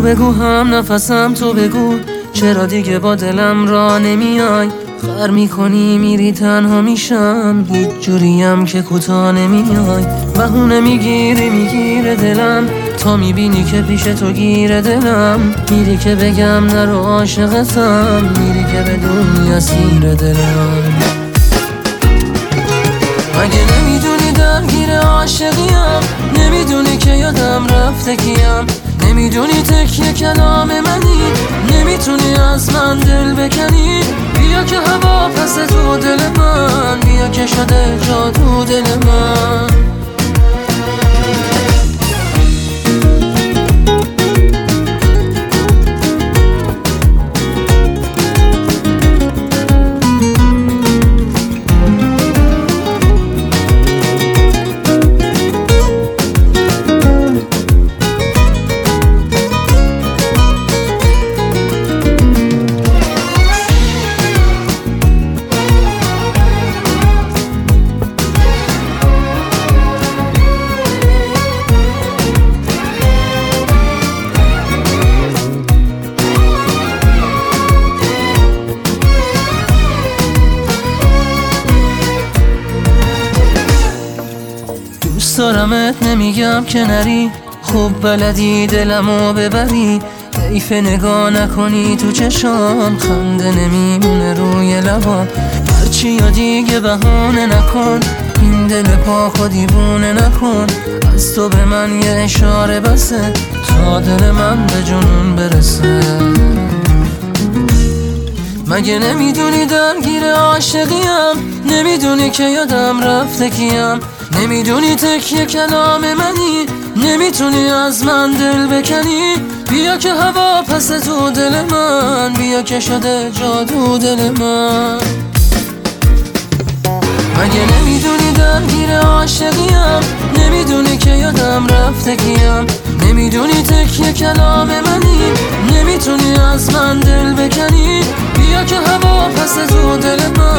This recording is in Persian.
بگو هم نفسم تو بگو، چرا دیگه با دلم را نمیای؟ خر میکنی میری تنها میشم، هیچ جوریم که کوتاه نمیای. بهونه میگیره دلم، تا میبینی که پیش تو گیره دلم. میری که بگم نرو عاشقتم، میری که بدونی اسیر دلم. مگه نمیدونی درگیر عاشقیم؟ نمیدونی که یادم رفته کیم؟ نمیدونی تکیه کلام منی؟ نمیتونی از من دل بکنی؟ بیا که هوا پس تو دل من، بیا که شده جادو دل من. دوست دارمت نمیگم که نری، خوب بلدی دلمو ببری. حیف نگاه نکنی تو چشام، خنده نمیمونه روی لبام. هرچی یا دیگه بهانه نکن، این دل پاکو دیوونه نکن. از تو به من یه اشاره بسه، تا دل من به جنون برسه. مگه نمیدونی درگیر عاشقیم؟ نمیدونی که یادم رفته کیم؟ نمیدونی تکیه کلام منی؟ نمیتونی از من دل بکنی؟ بیا که هوا پس تو دل من، بیا که شده جادو دل من. مگه نمیدونی درگیر عاشقیم؟ نمیدونی که یادم رفته کیم؟ نمیدونی تکیه کلام منی؟ نمیتونی از من دل بکنی؟ بیا که هوا پس تو دل من،